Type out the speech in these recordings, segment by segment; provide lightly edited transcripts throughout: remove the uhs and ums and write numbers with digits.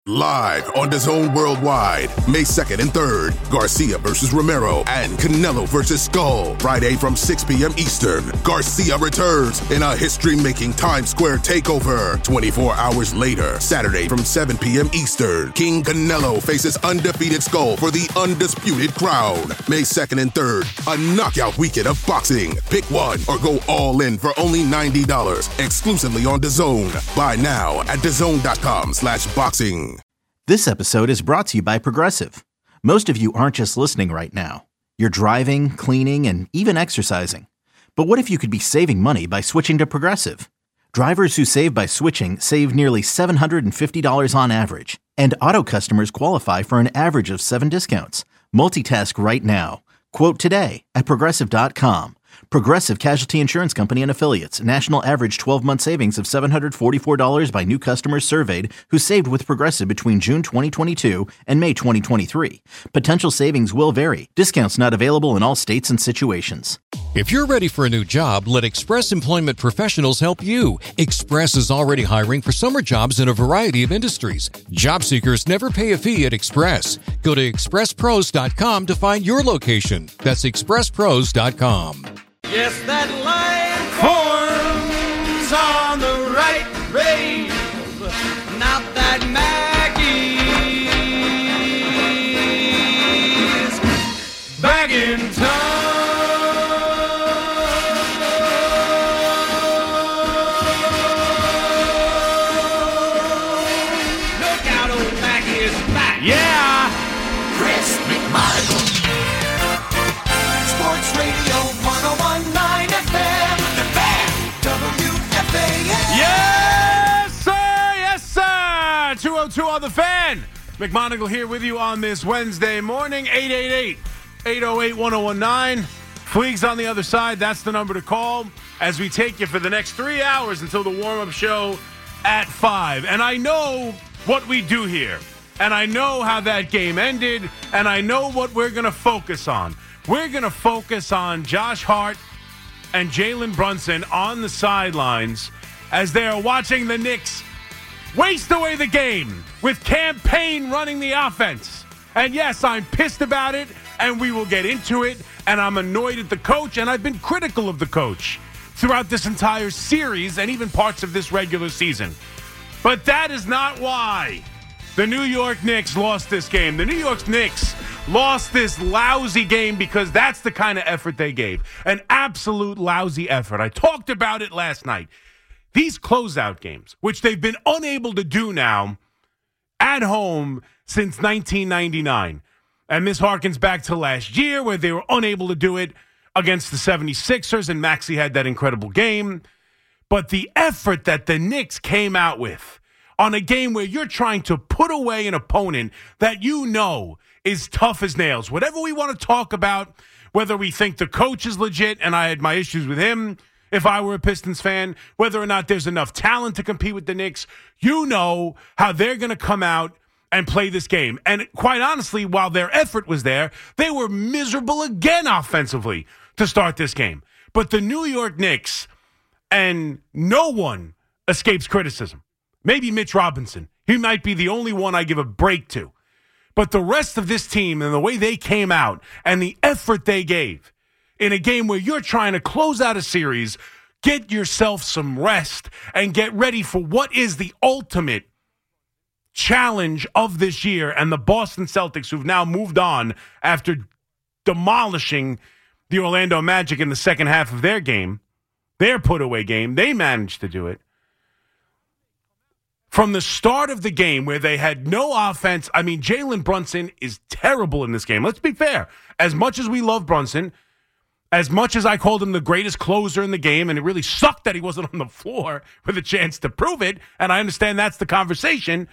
Live on DAZN Worldwide, May 2nd and 3rd, Garcia versus Romero and Canelo versus Skull. Friday from 6 p.m. Eastern, Garcia returns in a history-making Times Square takeover. 24 hours later, Saturday from 7 p.m. Eastern, King Canelo faces undefeated Skull for the undisputed crown. May 2nd and 3rd, a knockout weekend of boxing. Pick one or go all in for only $90, exclusively on DAZN. Buy now at DAZN.com/boxing. This episode is brought to you by Progressive. Most of you aren't just listening right now. You're driving, cleaning, and even exercising. But what if you could be saving money by switching to Progressive? Drivers who save by switching save nearly $750 on average. And auto customers qualify for an average of 7 discounts. Multitask right now. Quote today at Progressive.com. Progressive Casualty Insurance Company and Affiliates. National average 12-month savings of $744 by new customers surveyed who saved with Progressive between June 2022 and May 2023. Potential savings will vary. Discounts not available in all states and situations. If you're ready for a new job, let Express Employment Professionals help you. Express is already hiring for summer jobs in a variety of industries. Job seekers never pay a fee at Express. Go to expresspros.com to find your location. That's expresspros.com. Yes, that line forms on the right grave. Not that Maggie's back in town. Look out, old Maggie is back. Yeah! Chris McMichael. Sports Radio 101.9 FM. The Fan. WFAN. Yes, sir. Yes, sir. 202 on The Fan. McMonagle here with you on this Wednesday morning. 888-808-1019. Fleegs on the other side. That's the number to call as we take you for the next 3 hours until the warm-up show at 5. And I know what we do here. And I know how that game ended. And I know what we're going to focus on. We're going to focus on Josh Hart and Jalen Brunson on the sidelines as they are watching the Knicks waste away the game with Cam Payne running the offense. And yes, I'm pissed about it, and we will get into it, and I'm annoyed at the coach, and I've been critical of the coach throughout this entire series and even parts of this regular season. But that is not why the New York Knicks lost this game. The New York Knicks lost this lousy game because that's the kind of effort they gave. An absolute lousy effort. I talked about it last night. These closeout games, which they've been unable to do now at home since 1999. And this harkens back to last year where they were unable to do it against the 76ers, and Maxey had that incredible game. But the effort that the Knicks came out with on a game where you're trying to put away an opponent that you know is tough as nails. Whatever we want to talk about, whether we think the coach is legit, and I had my issues with him if I were a Pistons fan, whether or not there's enough talent to compete with the Knicks, you know how they're going to come out and play this game. And quite honestly, while their effort was there, they were miserable again offensively to start this game. But the New York Knicks, and no one escapes criticism. Maybe Mitch Robinson. He might be the only one I give a break to. But the rest of this team and the way they came out and the effort they gave in a game where you're trying to close out a series, get yourself some rest, and get ready for what is the ultimate challenge of this year, and the Boston Celtics, who've now moved on after demolishing the Orlando Magic in the second half of their game, their put-away game. They managed to do it. From the start of the game where they had no offense, I mean, Jalen Brunson is terrible in this game. Let's be fair. As much as we love Brunson, as much as I called him the greatest closer in the game, and it really sucked that he wasn't on the floor with a chance to prove it, and I understand that's the conversation.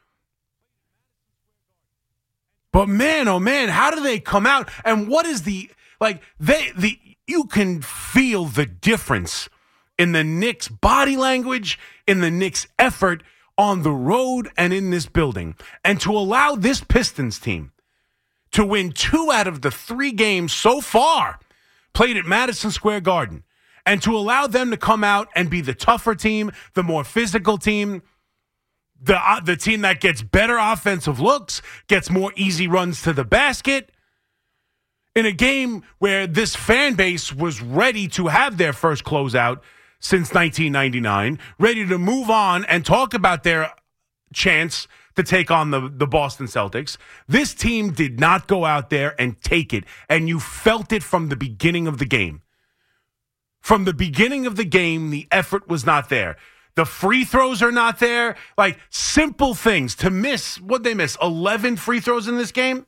But man, oh man, how do they come out? And what is you can feel the difference in the Knicks' body language, in the Knicks' effort on the road and in this building. And to allow this Pistons team to win 2 out of the 3 games so far played at Madison Square Garden, and to allow them to come out and be the tougher team, the more physical team, the team that gets better offensive looks, gets more easy runs to the basket. In a game where this fan base was ready to have their first closeout since 1999, ready to move on and talk about their chance to take on the Boston Celtics, this team did not go out there and take it, and you felt it from the beginning of the game. From the beginning of the game, the effort was not there. The free throws are not there. Like, simple things. To miss, what'd they miss, 11 free throws in this game?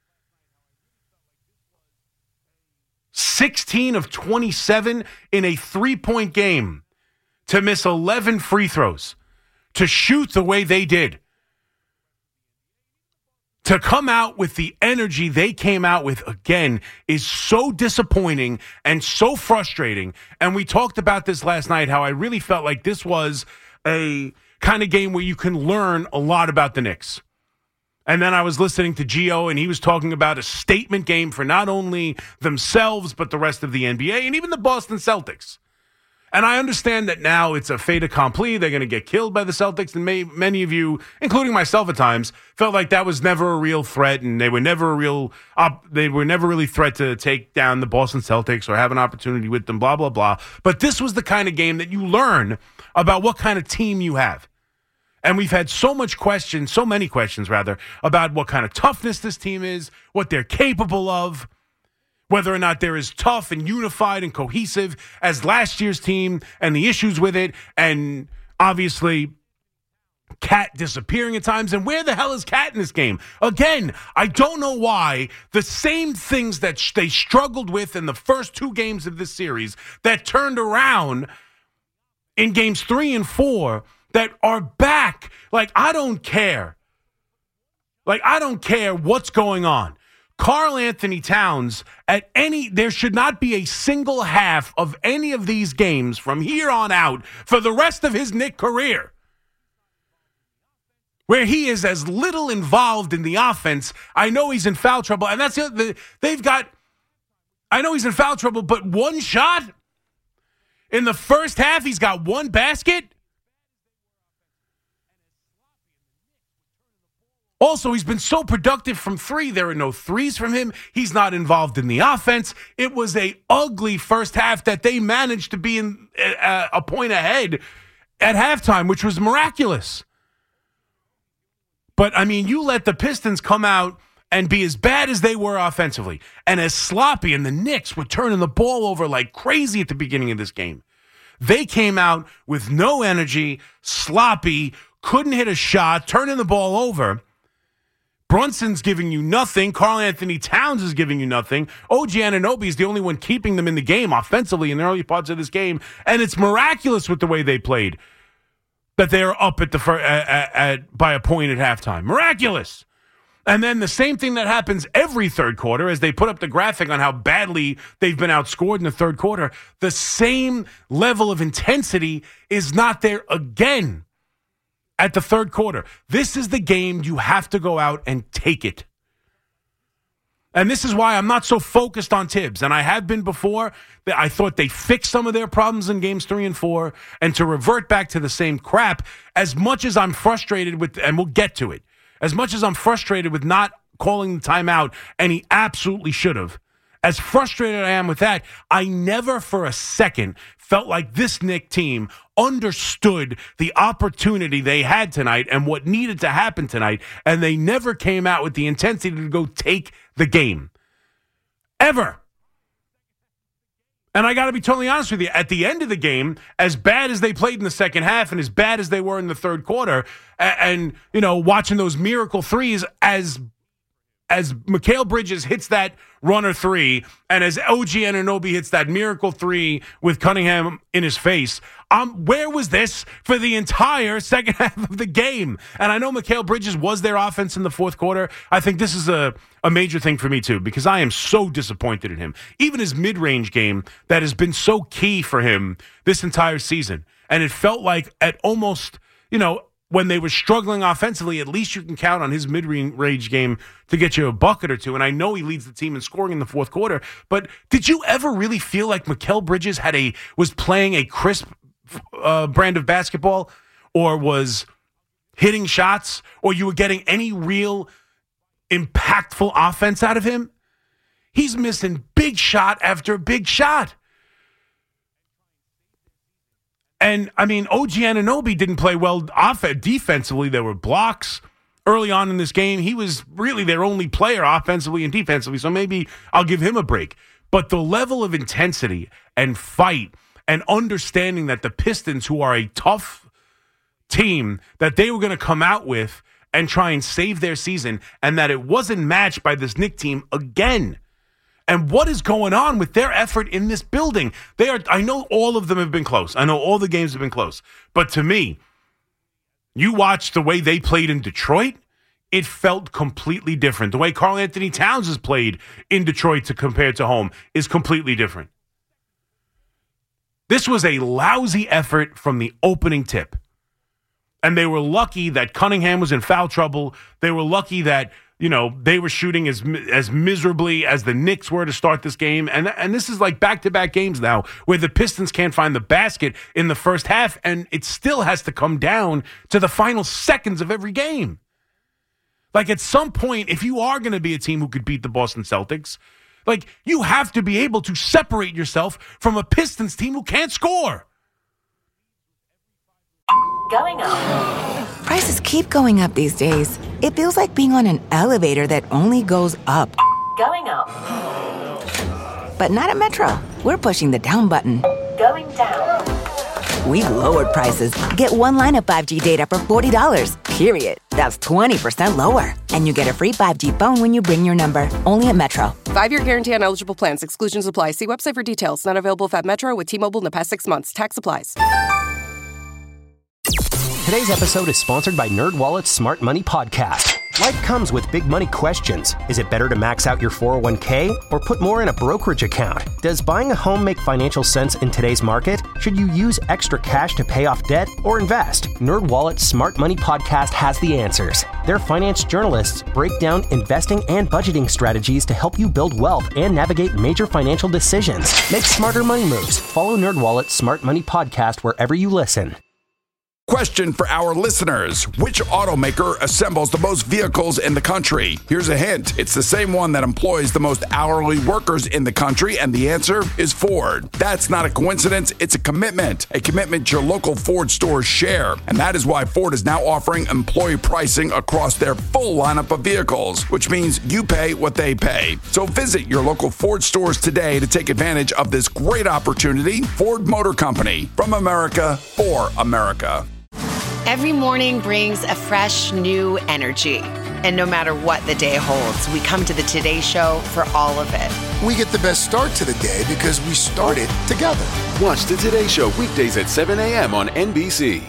16 of 27 in a three-point game. To miss 11 free throws. To shoot the way they did. To come out with the energy they came out with again is so disappointing and so frustrating. And we talked about this last night, how I really felt like this was a kind of game where you can learn a lot about the Knicks. And then I was listening to Gio, and he was talking about a statement game for not only themselves, but the rest of the NBA and even the Boston Celtics. And I understand that now it's a fait accompli. They're going to get killed by the Celtics. And many of you, including myself at times, felt like that was never a real threat. And they were never really threat to take down the Boston Celtics or have an opportunity with them, blah, blah, blah. But this was the kind of game that you learn about what kind of team you have. And we've had so many questions, about what kind of toughness this team is, what they're capable of, whether or not they're as tough and unified and cohesive as last year's team and the issues with it. And obviously, Cat disappearing at times. And where the hell is Cat in this game? Again, I don't know why the same things that they struggled with in the first two games of this series that turned around in games 3 and 4 that are back. Like, I don't care. I don't care what's going on. Karl Anthony Towns, there should not be a single half of any of these games from here on out for the rest of his Knick career where he is as little involved in the offense. I know he's in foul trouble, and that's I know he's in foul trouble, but one shot in the first half, he's got one basket. Also, he's been so productive from three. There are no threes from him. He's not involved in the offense. It was a ugly first half that they managed to be in a point ahead at halftime, which was miraculous. But, I mean, you let the Pistons come out and be as bad as they were offensively and as sloppy, and the Knicks were turning the ball over like crazy at the beginning of this game. They came out with no energy, sloppy, couldn't hit a shot, turning the ball over. Brunson's giving you nothing. Karl Anthony Towns is giving you nothing. OG Anunoby is the only one keeping them in the game offensively in the early parts of this game. And it's miraculous with the way they played that they are up by a point at halftime. Miraculous. And then the same thing that happens every third quarter as they put up the graphic on how badly they've been outscored in the third quarter. The same level of intensity is not there again at the third quarter. This is the game you have to go out and take it. And this is why I'm not so focused on Tibbs. And I have been before. I thought they fixed some of their problems in games 3 and 4. And to revert back to the same crap, as much as I'm frustrated with, and we'll get to it, as much as I'm frustrated with not calling the timeout, and he absolutely should have, as frustrated I am with that, I never for a second felt like this Knick team understood the opportunity they had tonight and what needed to happen tonight, and they never came out with the intensity to go take the game. Ever. And I got to be totally honest with you, at the end of the game, as bad as they played in the second half and as bad as they were in the third quarter, and you know, watching those miracle threes as Mikal Bridges hits that runner three, and as OG Anunoby hits that miracle three with Cunningham in his face, where was this for the entire second half of the game? And I know Mikal Bridges was their offense in the fourth quarter. I think this is a major thing for me, too, because I am so disappointed in him. Even his mid-range game that has been so key for him this entire season. And it felt like at almost, when they were struggling offensively, at least you can count on his mid-range game to get you a bucket or two. And I know he leads the team in scoring in the fourth quarter. But did you ever really feel like Mikal Bridges was playing a crisp brand of basketball, or was hitting shots or you were getting any real impactful offense out of him. He's missing big shot after big shot. And, I mean, OG Anunoby didn't play well defensively. There were blocks early on in this game. He was really their only player offensively and defensively, so maybe I'll give him a break. But the level of intensity and fight and understanding that the Pistons, who are a tough team, that they were going to come out with and try and save their season, and that it wasn't matched by this Knicks team again. And what is going on with their effort in this building? I know all of them have been close. I know all the games have been close. But to me, you watch the way they played in Detroit, it felt completely different. The way Karl Anthony Towns has played in Detroit compared to home is completely different. This was a lousy effort from the opening tip. And they were lucky that Cunningham was in foul trouble. They were lucky that, they were shooting as miserably as the Knicks were to start this game. And this is like back-to-back games now where the Pistons can't find the basket in the first half, and it still has to come down to the final seconds of every game. Like, at some point, if you are going to be a team who could beat the Boston Celtics, like, you have to be able to separate yourself from a Pistons team who can't score. Going up. Prices keep going up these days. It feels like being on an elevator that only goes up. Going up. But not at Metro. We're pushing the down button. Going down. We've lowered prices. Get one line of 5G data for $40, period. That's 20% lower. And you get a free 5G phone when you bring your number. Only at Metro. 5-year guarantee on eligible plans. Exclusions apply. See website for details. Not available at Metro with T-Mobile in the past 6 months. Tax applies. Today's episode is sponsored by NerdWallet's Smart Money Podcast. Life comes with big money questions. Is it better to max out your 401k or put more in a brokerage account? Does buying a home make financial sense in today's market? Should you use extra cash to pay off debt or invest? NerdWallet's Smart Money Podcast has the answers. Their finance journalists break down investing and budgeting strategies to help you build wealth and navigate major financial decisions. Make smarter money moves. Follow NerdWallet's Smart Money Podcast wherever you listen. Question for our listeners. Which automaker assembles the most vehicles in the country? Here's a hint. It's the same one that employs the most hourly workers in the country, and the answer is Ford. That's not a coincidence. It's a commitment your local Ford stores share. And that is why Ford is now offering employee pricing across their full lineup of vehicles, which means you pay what they pay. So visit your local Ford stores today to take advantage of this great opportunity. Ford Motor Company, from America for America. Every morning brings a fresh, new energy. And no matter what the day holds, we come to the Today Show for all of it. We get the best start to the day because we started together. Watch the Today Show weekdays at 7 a.m. on NBC.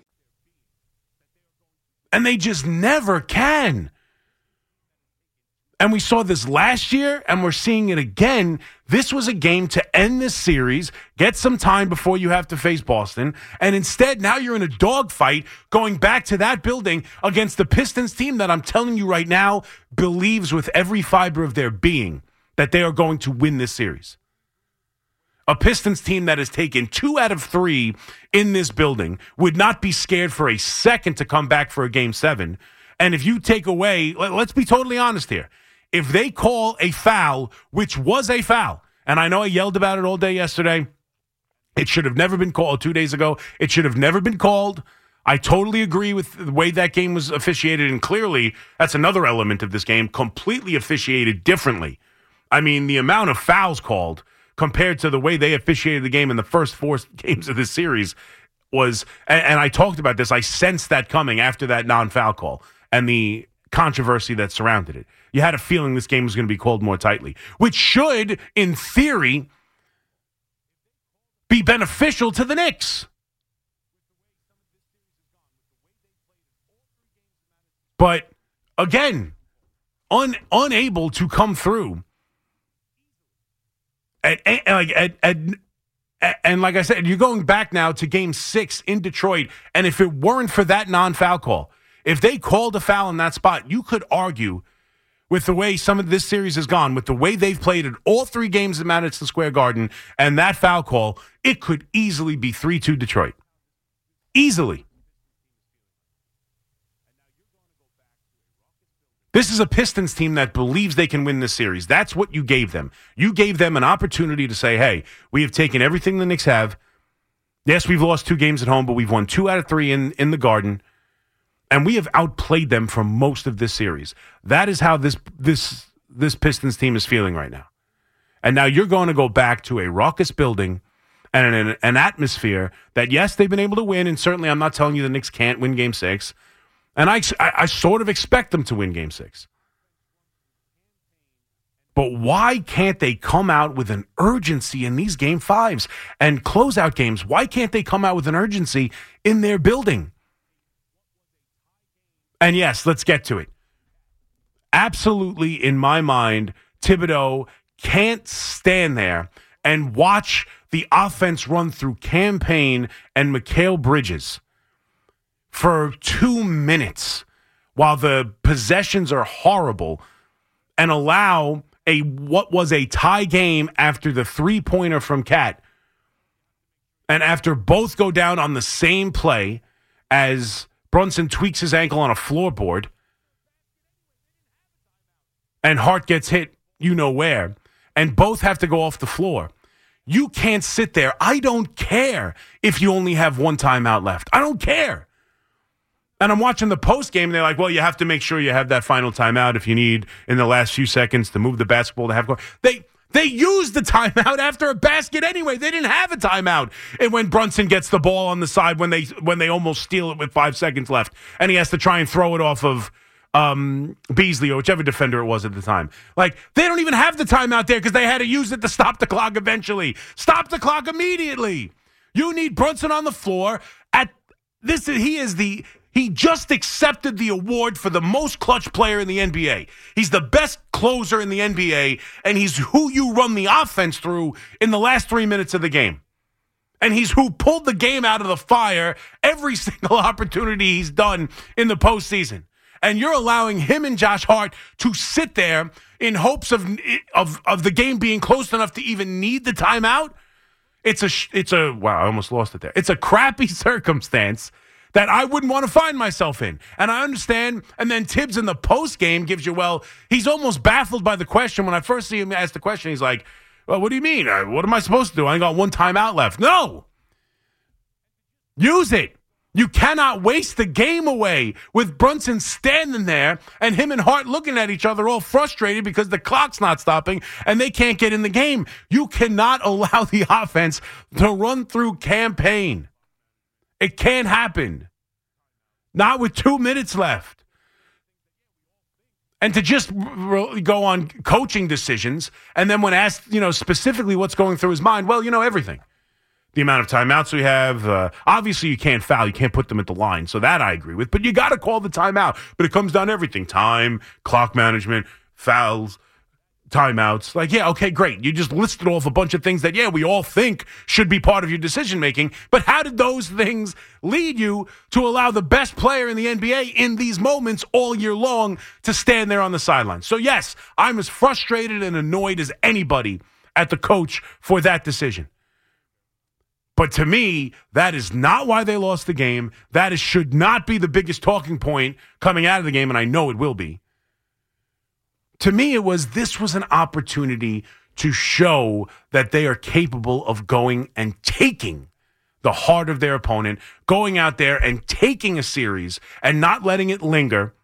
And they just never can. And we saw this last year, and we're seeing it again. This was a game to end this series, get some time before you have to face Boston, and instead, now you're in a dogfight going back to that building against the Pistons team that I'm telling you right now believes with every fiber of their being that they are going to win this series. A Pistons team that has taken 2 out of 3 in this building would not be scared for a second to come back for a Game 7. And if you take away, let's be totally honest here, if they call a foul, which was a foul, and I know I yelled about it all day yesterday, it should have never been called 2 days ago. It should have never been called. I totally agree with the way that game was officiated, and clearly that's another element of this game, completely officiated differently. I mean, the amount of fouls called compared to the way they officiated the game in the first 4 games of this series was, and I talked about this, I sensed that coming after that non-foul call and the controversy that surrounded it. You had a feeling this game was going to be called more tightly, which should, in theory, be beneficial to the Knicks. But, again, unable to come through. And like I said, you're going back now to Game 6 in Detroit, and if it weren't for that non-foul call, if they called a foul in that spot, you could argue with the way some of this series has gone, with the way they've played in all 3 games at Madison Square Garden, and that foul call, it could easily be 3-2 Detroit. Easily. This is a Pistons team that believes they can win this series. That's what you gave them. You gave them an opportunity to say, hey, we have taken everything the Knicks have. Yes, we've lost 2 games at home, but we've won 2 out of 3 in the Garden. And we have outplayed them for most of this series. That is how this Pistons team is feeling right now. And now you're going to go back to a raucous building and an atmosphere that, yes, they've been able to win, and certainly I'm not telling you the Knicks can't win Game 6. And I sort of expect them to win Game 6. But why can't they come out with an urgency in these Game 5s and closeout games? Why can't they come out with an urgency in their building? And yes, let's get to it. Absolutely, in my mind, Thibodeau can't stand there and watch the offense run through Cam Payne and Mikal Bridges for 2 minutes while the possessions are horrible and allow what was a tie game after the 3-pointer from Cat, and after both go down on the same play as Brunson tweaks his ankle on a floorboard and Hart gets hit you know where, and both have to go off the floor. You can't sit there. I don't care if you only have 1 timeout left. I don't care. And I'm watching the post game, and they're like, well, you have to make sure you have that final timeout if you need in the last few seconds to move the basketball to half court. They used the timeout after a basket anyway. They didn't have a timeout. And when Brunson gets the ball on the side when they almost steal it with 5 seconds left, and he has to try and throw it off of Beasley or whichever defender it was at the time. Like, they don't even have the timeout there because they had to use it to stop the clock eventually. Stop the clock immediately. You need Brunson on the floor at this. He just accepted the award for the most clutch player in the NBA. He's the best closer in the NBA, and he's who you run the offense through in the last 3 minutes of the game. And he's who pulled the game out of the fire every single opportunity he's done in the postseason. And you're allowing him and Josh Hart to sit there in hopes of the game being close enough to even need the timeout. It's a wow, I almost lost it there. It's a crappy circumstance that I wouldn't want to find myself in. And I understand. And then Tibbs in the post game gives you, well, he's almost baffled by the question. When I first see him ask the question, he's like, well, what do you mean? What am I supposed to do? I got 1 timeout left. No. Use it. You cannot waste the game away with Brunson standing there and him and Hart looking at each other all frustrated because the clock's not stopping and they can't get in the game. You cannot allow the offense to run through Cam Payne. It can't happen. Not with 2 minutes left. And to just go on coaching decisions, and then when asked, specifically what's going through his mind, well, everything. The amount of timeouts we have. Obviously, you can't foul. You can't put them at the line. So that I agree with. But you got to call the timeout. But it comes down to everything. Time, clock management, fouls, timeouts. Like, yeah, okay, great. You just listed off a bunch of things that, yeah, we all think should be part of your decision-making. But how did those things lead you to allow the best player in the NBA in these moments all year long to stand there on the sidelines? So, yes, I'm as frustrated and annoyed as anybody at the coach for that decision. But to me, that is not why they lost the game. That should not be the biggest talking point coming out of the game, and I know it will be. To me, this was an opportunity to show that they are capable of going and taking the heart of their opponent, going out there and taking a series and not letting it linger.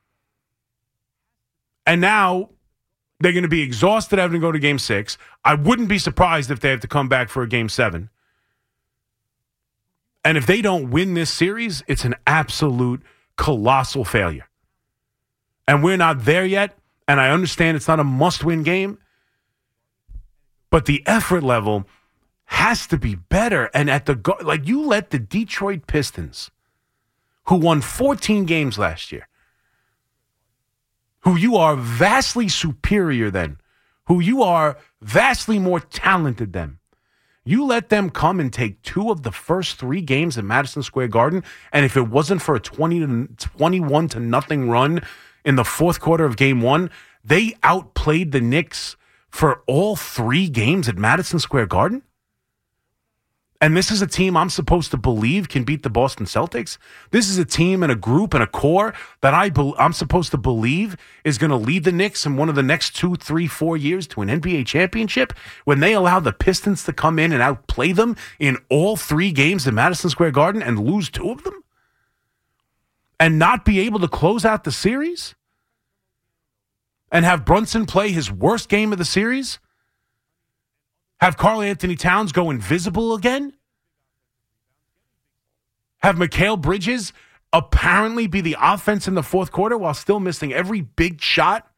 And now they're going to be exhausted having to go to Game 6. I wouldn't be surprised if they have to come back for a Game 7. And if they don't win this series, it's an absolute colossal failure. And we're not there yet. And I understand it's not a must-win game. But the effort level has to be better. And you let the Detroit Pistons, who won 14 games last year, who you are vastly superior than, who you are vastly more talented than, you let them come and take 2 of the first 3 games at Madison Square Garden, and if it wasn't for a 21-0 run in the fourth quarter of Game 1, they outplayed the Knicks for all 3 games at Madison Square Garden? And this is a team I'm supposed to believe can beat the Boston Celtics. This is a team and a group and a core that I'm supposed to believe is going to lead the Knicks in one of the next 2, 3, 4 years to an NBA championship when they allow the Pistons to come in and outplay them in all 3 games in Madison Square Garden and lose 2 of them and not be able to close out the series and have Brunson play his worst game of the series. Have Karl Anthony Towns go invisible again? Have Mikal Bridges apparently be the offense in the fourth quarter while still missing every big shot?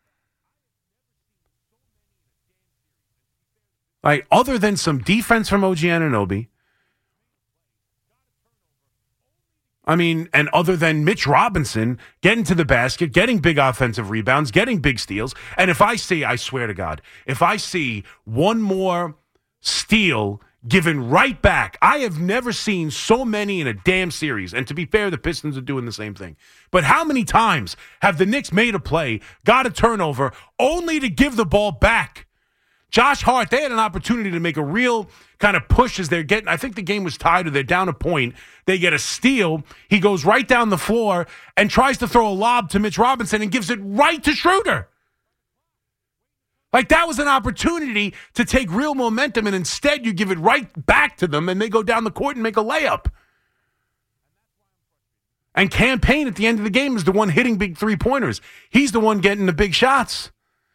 Like, other than some defense from OG Anunoby, and other than Mitch Robinson getting to the basket, getting big offensive rebounds, getting big steals, and I swear to God, if I see one more steal given right back. I have never seen so many in a damn series. And to be fair, the Pistons are doing the same thing. But how many times have the Knicks made a play, got a turnover, only to give the ball back? Josh Hart, they had an opportunity to make a real kind of push as they're getting, I think the game was tied or they're down a point. They get a steal. He goes right down the floor and tries to throw a lob to Mitch Robinson and gives it right to Schroeder. Like, that was an opportunity to take real momentum, and instead you give it right back to them, and they go down the court and make a layup. And Cam Payne at the end of the game is the one hitting big three-pointers. He's the one getting the big shots.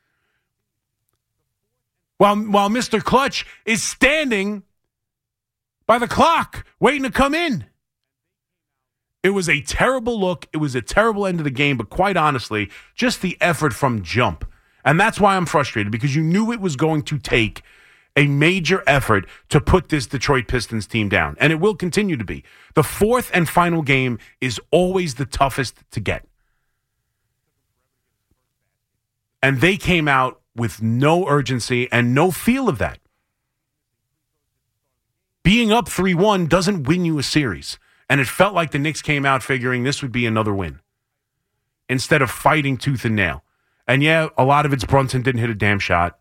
While Mr. Clutch is standing by the clock, waiting to come in. It was a terrible look. It was a terrible end of the game, but quite honestly, just the effort from jump. And that's why I'm frustrated, because you knew it was going to take a major effort to put this Detroit Pistons team down. And it will continue to be. The fourth and final game is always the toughest to get. And they came out with no urgency and no feel of that. Being up 3-1 doesn't win you a series. And it felt like the Knicks came out figuring this would be another win instead of fighting tooth and nail. And yeah, a lot of it's Brunson didn't hit a damn shot.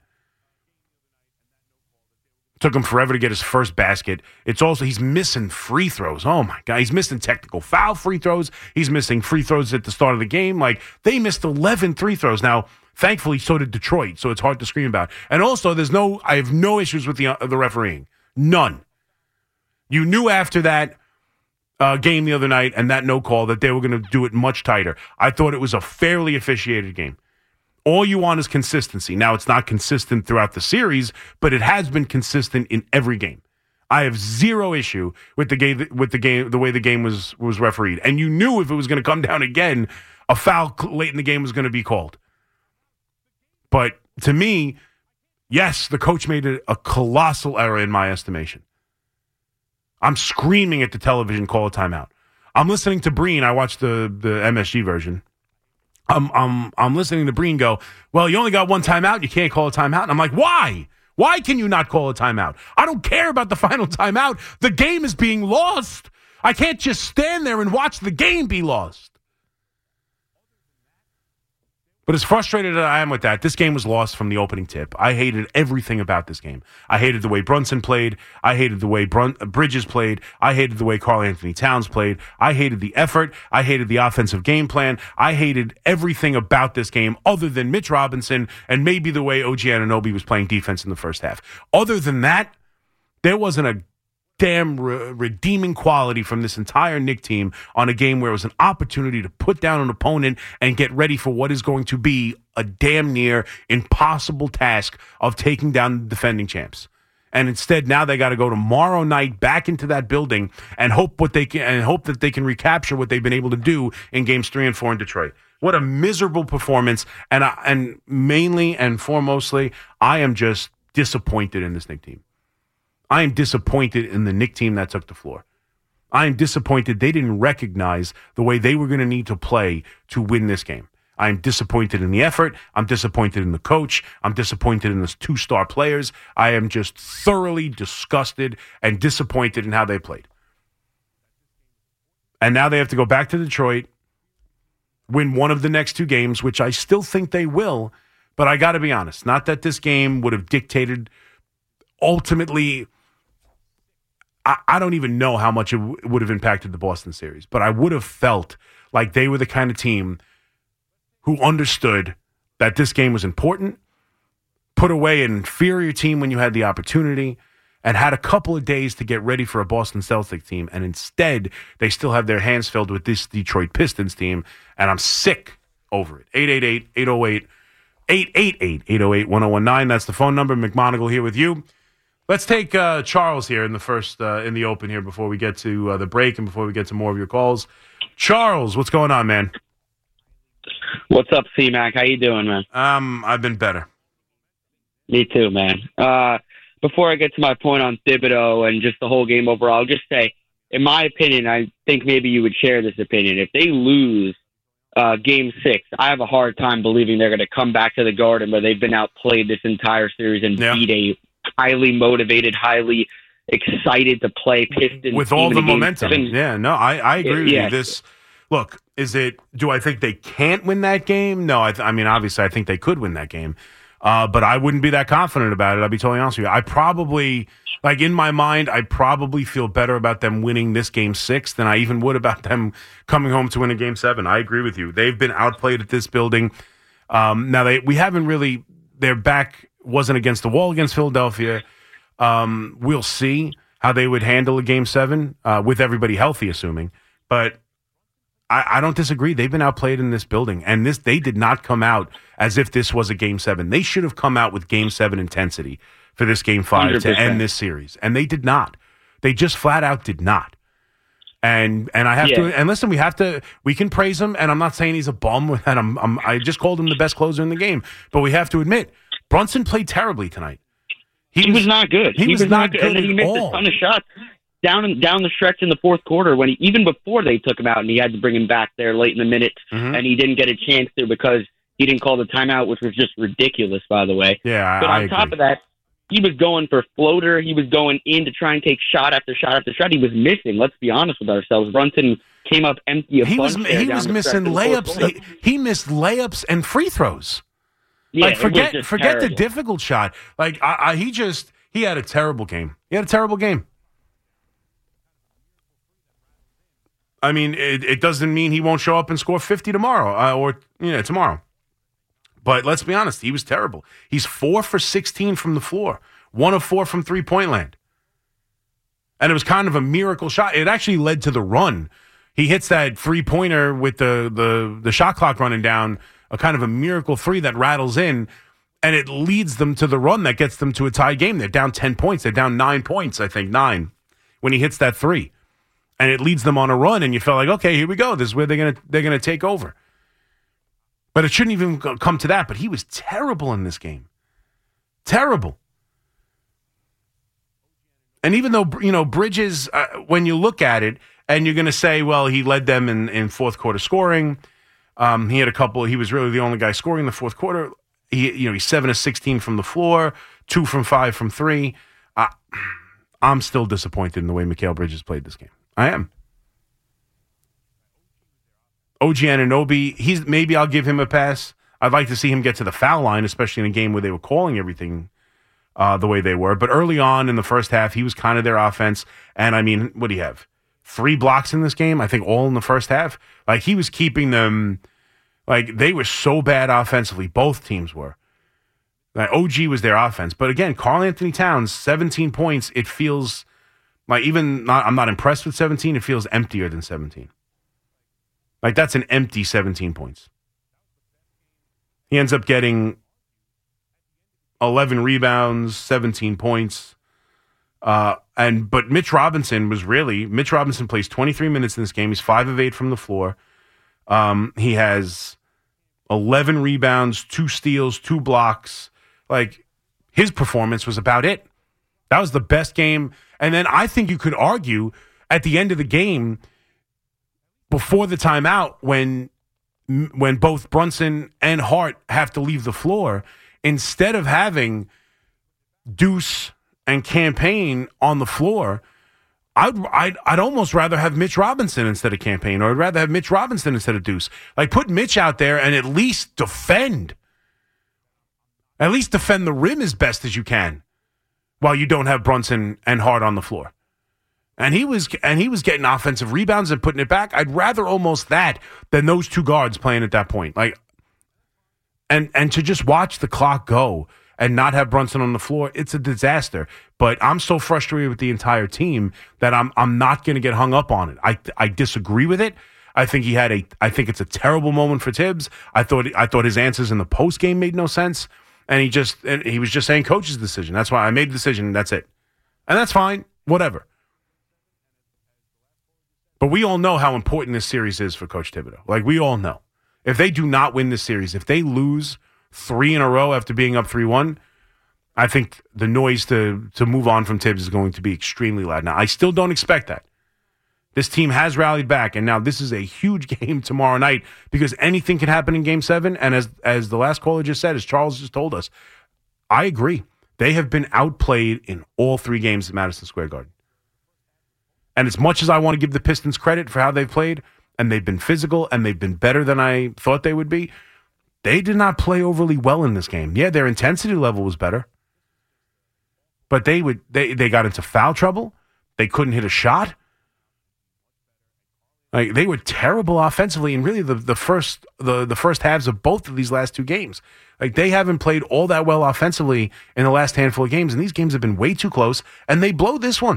Took him forever to get his first basket. It's also, he's missing free throws. Oh my God. He's missing technical foul free throws. He's missing free throws at the start of the game. Like, they missed 11 free throws. Now, thankfully, so did Detroit, so it's hard to scream about. And also, I have no issues with the refereeing. None. You knew after that game the other night and that no call that they were going to do it much tighter. I thought it was a fairly officiated game. All you want is consistency. Now, it's not consistent throughout the series, but it has been consistent in every game. I have zero issue with the way the game was refereed. And you knew if it was going to come down again, a foul late in the game was going to be called. But to me, yes, the coach made a colossal error in my estimation. I'm screaming at the television, call a timeout. I'm listening to Breen. I watched the MSG version. I'm listening to Breen go, well, you only got one timeout. You can't call a timeout. And I'm like, why? Why can you not call a timeout? I don't care about the final timeout. The game is being lost. I can't just stand there and watch the game be lost. But as frustrated as I am with that, this game was lost from the opening tip. I hated everything about this game. I hated the way Brunson played. I hated the way Bridges played. I hated the way Karl Anthony Towns played. I hated the effort. I hated the offensive game plan. I hated everything about this game other than Mitch Robinson and maybe the way OG Anunoby was playing defense in the first half. Other than that, there wasn't a damn redeeming quality from this entire Knick team on a game where it was an opportunity to put down an opponent and get ready for what is going to be a damn near impossible task of taking down the defending champs. And instead, now they got to go tomorrow night back into that building and hope that they can recapture what they've been able to do in games 3 and 4 in Detroit. What a miserable performance. And mainly and foremostly, I am just disappointed in this Knick team. I am disappointed in the Knick team that took the floor. I am disappointed they didn't recognize the way they were going to need to play to win this game. I am disappointed in the effort. I'm disappointed in the coach. I'm disappointed in the 2-star players. I am just thoroughly disgusted and disappointed in how they played. And now they have to go back to Detroit, win one of the next 2 games, which I still think they will. But I got to be honest, not that this game would have dictated ultimately I don't even know how much it would have impacted the Boston series, but I would have felt like they were the kind of team who understood that this game was important, put away an inferior team when you had the opportunity, and had a couple of days to get ready for a Boston Celtics team. And instead, they still have their hands filled with this Detroit Pistons team, and I'm sick over it. 888-808-1019. That's the phone number. McMonagle here with you. Let's take Charles here in the open here before we get to the break and before we get to more of your calls. Charles, what's going on, man? What's up, C-Mac? How you doing, man? I've been better. Me too, man. Before I get to my point on Thibodeau and just the whole game overall, I'll just say, in my opinion, I think maybe you would share this opinion. If they lose Game 6, I have a hard time believing they're going to come back to the Garden where they've been outplayed this entire series and beat a highly motivated, highly excited to play Pistons with all the momentum. 7. Yeah, no, I agree with you. Look, do I think they can't win that game? No, I mean, obviously, I think they could win that game. But I wouldn't be that confident about it. I'll be totally honest with you. I probably, in my mind, I probably feel better about them winning this Game 6 than I even would about them coming home to win a Game 7. I agree with you. They've been outplayed at this building. Now, we haven't really, their back wasn't against the wall against Philadelphia. We'll see how they would handle a Game 7 with everybody healthy, assuming. But I don't disagree. They've been outplayed in this building, and they did not come out as if this was a Game 7. They should have come out with Game 7 intensity for this Game 5 100%. To end this series, and they did not. They just flat out did not. And I have to. And listen, we can praise him, and I'm not saying he's a bum. And I just called him the best closer in the game, but we have to admit Brunson played terribly tonight. He was not good. He was not good and then he missed a ton of shots down the stretch in the fourth quarter when even before they took him out and he had to bring him back there late in the minutes and he didn't get a chance to because he didn't call the timeout, which was just ridiculous, by the way. Yeah, but on top of that, he was going for floater. He was going in to try and take shot after shot after shot. He was missing. Let's be honest with ourselves. Brunson came up empty. He was missing layups. He missed layups and free throws. Yeah, forget terrible. the difficult shot. He had a terrible game. He had a terrible game. I mean, it doesn't mean he won't show up and score 50 tomorrow or tomorrow. But let's be honest, he was terrible. He's 4 for 16 from the floor, 1 of 4 from three-point land. And it was kind of a miracle shot. It actually led to the run. He hits that three-pointer with the shot clock running down, a kind of a miracle three that rattles in, and it leads them to the run that gets them to a tie game. They're down 10 points. They're down 9 points, I think, 9, when he hits that three. And it leads them on a run, and you felt like, okay, here we go. This is where they're gonna take over. But it shouldn't even come to that. But he was terrible in this game. Terrible. And even though, Bridges, when you look at it, and you're going to say, well, he led them in fourth quarter scoring. He had a couple. He was really the only guy scoring in the fourth quarter. He's 7 of 16 from the floor, 2 from 5 from 3. I'm still disappointed in the way Mikal Bridges played this game. I am. OG Anunoby, maybe I'll give him a pass. I'd like to see him get to the foul line, especially in a game where they were calling everything the way they were. But early on in the first half, he was kind of their offense. And, I mean, what do you have? 3 blocks in this game, I think all in the first half. He was keeping them, they were so bad offensively. Both teams were. OG was their offense. But, again, Karl Anthony Towns, 17 points, it feels I'm not impressed with 17. It feels emptier than 17. That's an empty 17 points. He ends up getting 11 rebounds, 17 points. But Mitch Robinson plays 23 minutes in this game. He's 5 of 8 from the floor. He has 11 rebounds, 2 steals, 2 blocks. His performance was about it. That was the best game. And then I think you could argue at the end of the game, before the timeout, when both Brunson and Hart have to leave the floor, instead of having Deuce and Campaign on the floor, I'd almost rather have Mitch Robinson instead of Campaign, or I'd rather have Mitch Robinson instead of Deuce. Put Mitch out there and at least defend. At least defend the rim as best as you can while you don't have Brunson and Hart on the floor. And he was getting offensive rebounds and putting it back. I'd rather almost that than those two guards playing at that point. Like, and to just watch the clock go and not have Brunson on the floor, it's a disaster. But I'm so frustrated with the entire team that I'm not going to get hung up on it. I disagree with it. I think I think it's a terrible moment for Tibbs. I thought his answers in the post game made no sense, and he was just saying coach's decision. That's why I made the decision. That's it, and that's fine. Whatever. But we all know how important this series is for Coach Thibodeau. Like, we all know. If they do not win this series, if they lose 3 in a row after being up 3-1, I think the noise to move on from Tibbs is going to be extremely loud. Now, I still don't expect that. This team has rallied back, and now this is a huge game tomorrow night because anything can happen in Game 7, and as the last caller just said, as Charles just told us, I agree. They have been outplayed in all 3 games at Madison Square Garden. And as much as I want to give the Pistons credit for how they've played, and they've been physical, and they've been better than I thought they would be, they did not play overly well in this game. Yeah, their intensity level was better. But they got into foul trouble. They couldn't hit a shot. Like, they were terrible offensively, and really the first halves of both of these last 2 games. Like, they haven't played all that well offensively in the last handful of games, and these games have been way too close, and they blow this one.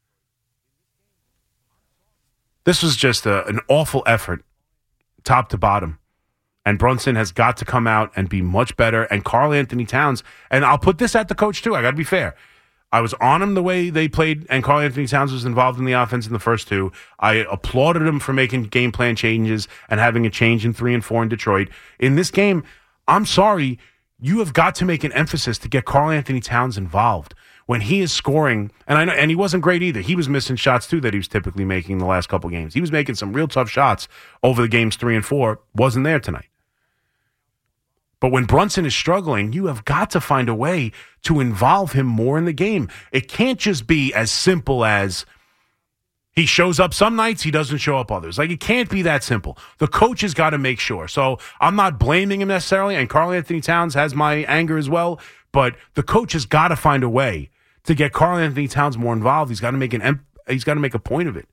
This was just an awful effort, top to bottom. And Brunson has got to come out and be much better. And Karl Anthony Towns, and I'll put this at the coach too. I got to be fair. I was on him the way they played, and Karl Anthony Towns was involved in the offense in the first 2. I applauded him for making game plan changes and having a change in 3 and 4 in Detroit. In this game, I'm sorry, you have got to make an emphasis to get Karl Anthony Towns involved. When he is scoring, and I know, and he wasn't great either. He was missing shots too that he was typically making the last couple games. He was making some real tough shots over the games 3 and 4. Wasn't there tonight. But when Brunson is struggling, you have got to find a way to involve him more in the game. It can't just be as simple as he shows up some nights, he doesn't show up others. Like, it can't be that simple. The coach has got to make sure. So I'm not blaming him necessarily, and Karl Anthony Towns has my anger as well, but the coach has got to find a way to get Karl Anthony Towns more involved. He's got to make a point of it.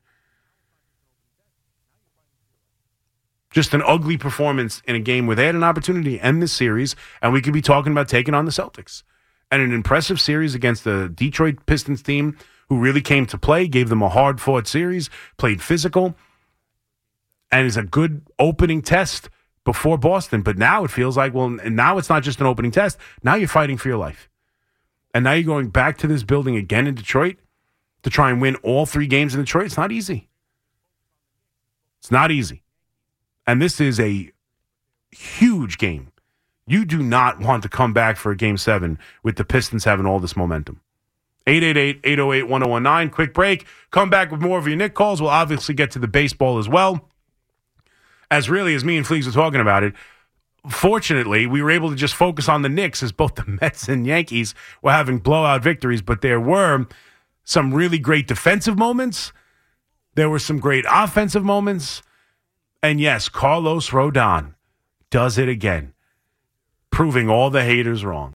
Just an ugly performance in a game where they had an opportunity to end this series, and we could be talking about taking on the Celtics. And an impressive series against the Detroit Pistons team who really came to play, gave them a hard-fought series, played physical, and is a good opening test before Boston. But now it feels like, well, and now it's not just an opening test. Now you're fighting for your life. And now you're going back to this building again in Detroit to try and win all 3 games in Detroit. It's not easy. It's not easy. And this is a huge game. You do not want to come back for a Game 7 with the Pistons having all this momentum. 888-808-1019. Quick break. Come back with more of your Knick calls. We'll obviously get to the baseball as well. As me and Fleegs were talking about it, fortunately, we were able to just focus on the Knicks as both the Mets and Yankees were having blowout victories, but there were some really great defensive moments. There were some great offensive moments. And yes, Carlos Rodon does it again, proving all the haters wrong.